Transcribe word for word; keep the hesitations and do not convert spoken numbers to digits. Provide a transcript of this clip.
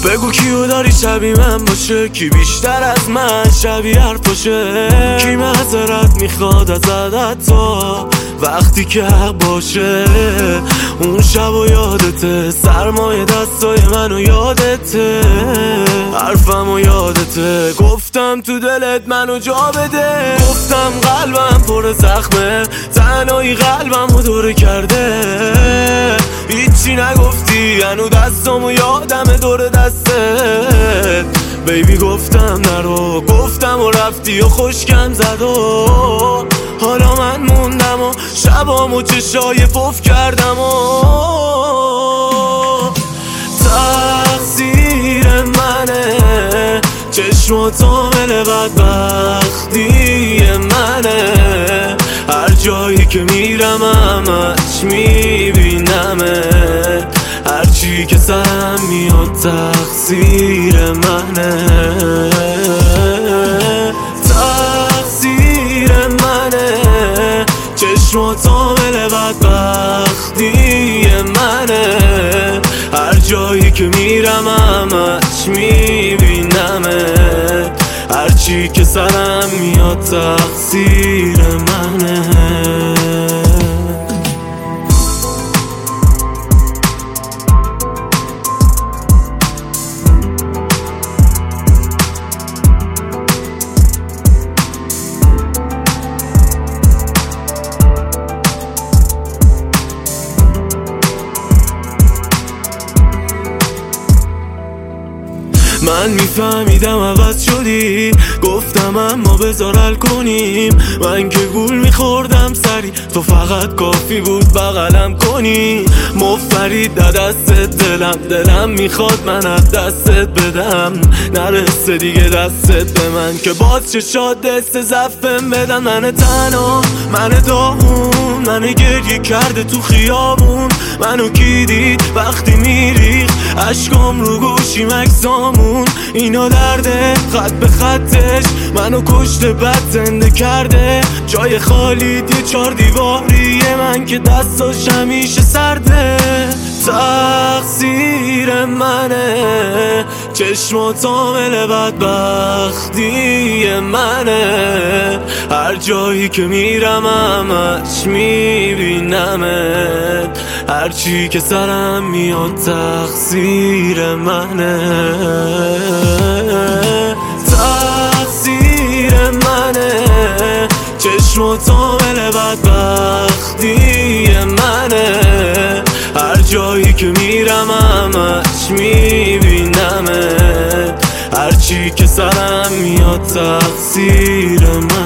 بگو کیو داری شبیه من باشه، کی بیشتر از من شبیه حرفاشه، کی معذرت میخواد ازت حتی وقتی که حق باشه. اون شب و یادته، سرمایه دستای منو یادته، حرفم و یادته، گفتم تو دلت منو جا بده، گفتم قلبم پر زخمه، تنهایی قلبم رو دوره کرده، هیچی نگفتی هنو دستامو یادم دور دستت. بیبی گفتم نرو، گفتم و رفتی و خوشکم زد و حالا من موندم و شبامو چشای پف کردم و تقصیر منه، چشمات عامل بدبختی منه، هر جایی که میرم همش میبینمه، هرچی که سرم میاد تقصیر منه، تقصیر منه، چشمات عامل بدبختی منه، هر جایی که میرم همش میبینمه، هرچی که سرم میاد تقصیر منه. من میفهمیدم عوض شدی، گفتم اما بذار حل کنیم، من که گول میخوردم سری، تو فقط کافی بود بغلم کنی، مفرید در دستت دلم، دلم میخواد من از دستت بدم، نرسه دیگه دستت به من که باز چشات دست زفم بدن، من تنها، من داغون، من گریه کرده تو خیابون، منو کی دید وقتی میریخ عشقام رو گوشیم اکسامون، اینا درده خط به خطش منو کشته بد زنده کرده، جای خالی یه چار دیواریه من که دستاش همیشه سرده، تقصیر منه، چشمات عامل بدبختی منه، هر جایی که میرم همش میبینمه، هرچی که سرم میاد تقصیر منه، تقصیر منه، چشمات عامل بدبختی منه، هر جایی که میرم همش میبینمه، هرچی که سرم میاد تقصیر منه.